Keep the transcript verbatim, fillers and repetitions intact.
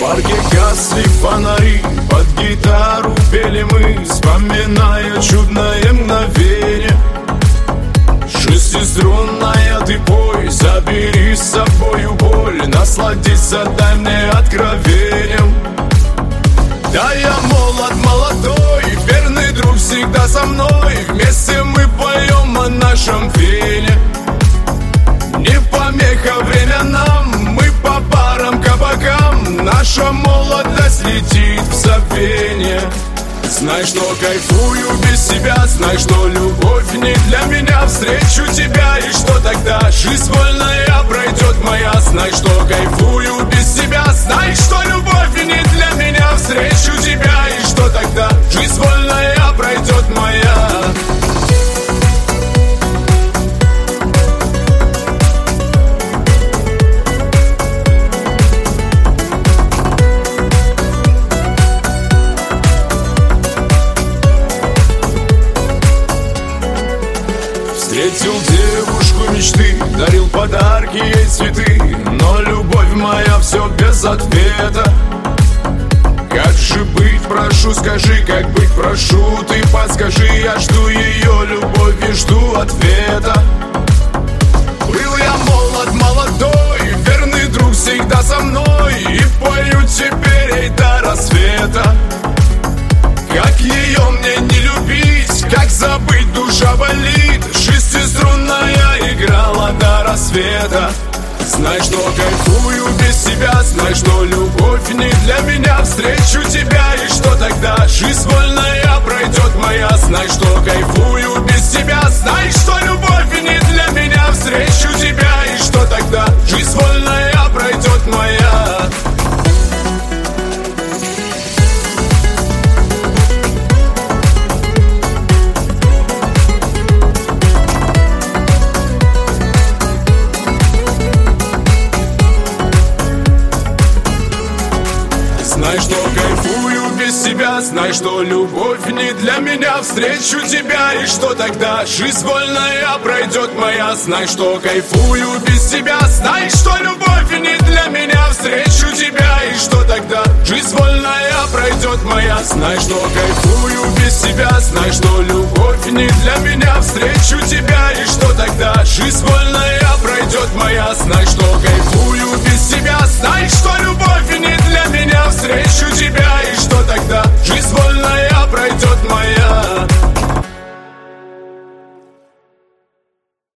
парке гасли фонари, под гитару пели мы, вспоминая чудное мгновение. Шестиструнная ты пой, забери с собою боль, насладиться дай мне откровением. Да, я молод, молодой, верный друг всегда со мной. Вместе мы поем о нашем пене. Не помеха время нам, мы по барам, кабакам. Наша молодость летит в забвение. Знай, что кайфую без тебя, знай, что любовь не для меня. Встречу тебя, и что тогда? Жизнь вольная пройдет моя. Знай, что кайфую без тебя, знай, что любовь не для меня. Встречу тебя, и что тогда? Жизнь вольная пройдет моя. Встретил девушку мечты, дарил подарки ей цветы, но любовь моя все без ответа. Как же быть, прошу, скажи, как быть, прошу, ты подскажи. Я жду ее любовь и жду ответа. Был я молод, молодой, верный друг всегда со мной, и пою теперь ей до рассвета. Как ее мне не любить, как забыть, душа болит. Шестиструнная играла до рассвета. Знай, что кайфую без тебя, знай, что любовь не для меня. Встречу тебя, и что тогда? Жизнь вольная пройдет моя. Знай, что кайфую без тебя, знай, что любовь не для меня. Встречу тебя, и что тогда? Жизнь вольная пройдет моя. Знай, что кайфую без тебя, знай, что любовь не для меня. Встречу тебя, и что тогда? Жизнь вольная пройдет моя. Знай, что кайфую без тебя, знай, что любовь не для меня. Встречу тебя, и что тогда? Жизнь вольная пройдет моя. Знай, что кайфую без тебя, знай, что любовь не для меня. Встречу тебя, и что тогда? Жизнь вольная пройдет моя. Знай, что кайфую без тебя, знай,